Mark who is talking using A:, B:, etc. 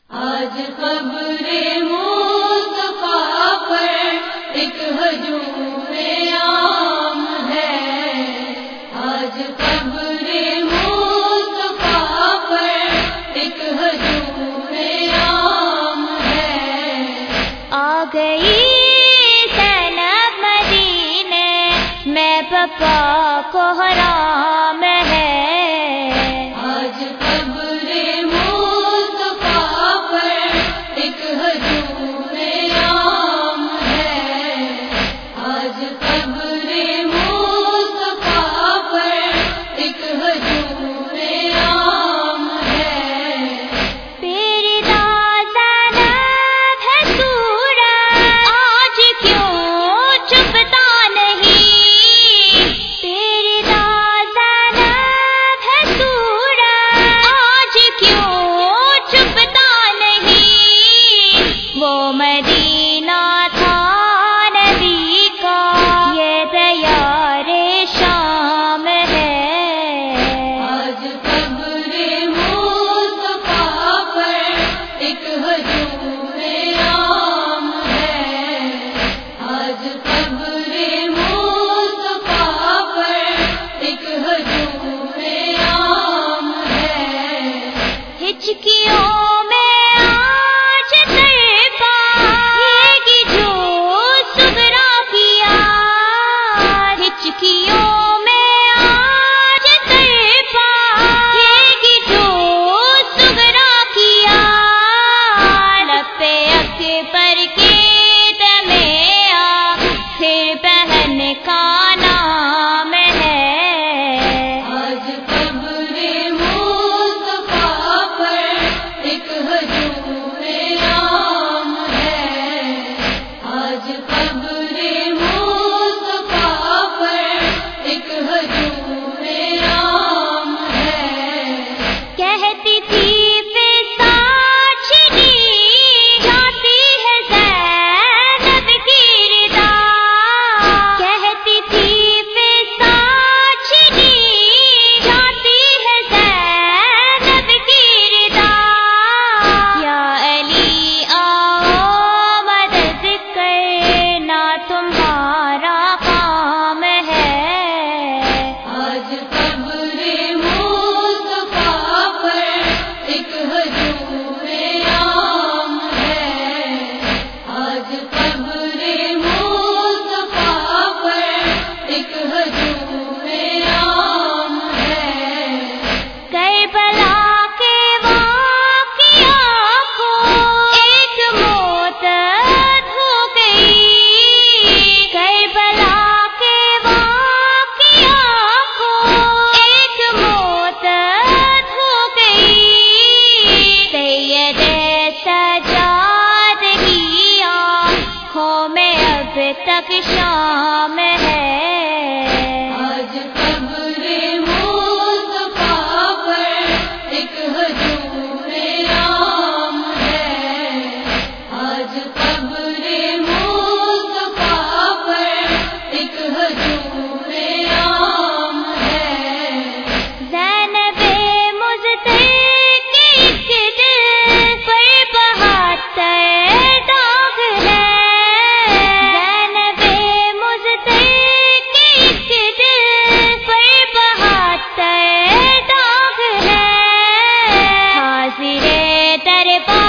A: آج قبر مصطفیٰ پر ایک ہجوم عام ہے، آج قبر مصطفیٰ پر ایک ہجوم عام ہے۔
B: آ گئی زینب مدینے میں پپا کو حرام ہے،
A: آج قبر مصطفیٰ پر ایک ہجوم عام ہے، آج قبر مصطفیٰ پر ایک ہجوم عام ہے۔
B: پیردا زینب ہے صورت آج کیوں چھپتا نہیں، پیردا زینب ہے صورت آج کیوں چھپتا نہیں، وہ مدینہ تھا نبی کا یہ دیار شام ہے،
A: آج قبر مصطفیٰ پر ایک ہجوم عام ہے، آج قبر مصطفیٰ پر ایک ہجوم عام ہے۔
B: ہچکیوں میں آج تربا یہ گی جو صغرا کیا، ہچکیوں میں آج تربا یہ گی جو صغرا کیا، لب اکبر کے دمے آخر بہن کا نام ہے،
A: آج قبر مصطفیٰ پر ایک ہجوم عام ہے، آج قبر مصطفیٰ پر ایک ہجوم عام ہے۔
B: کہتی تھی پساچنی جاتی ہے زینب کی ردا، کہتی تھی پساچنی جاتی ہے زینب کی ردا، یا علی آؤ مدد کرنا تمہارا کام ہے،
A: آج قبر مصطفیٰ پر ایک ہجوم عام ہے، آج قبر مصطفیٰ پر ایک ہجوم عام ہے۔
B: کربلا کے واقعہ کو ایک موت ہو گئی، کربلا کے واقعہ کو ایک موت ہو گئی، سید سجاد کی آنکھوں میں اب تک شام ہے،
A: آج قبر مصطفیٰ پر ایک ہجوم عام ہے، آج قبر مصطفیٰ پر ایک ہجوم عام ہے۔
B: زینب مزتر کے ایک دل پر 72 داغ ہے، زینب مزتر کے ایک دل پر 72 داغ ہے، حاضر دربار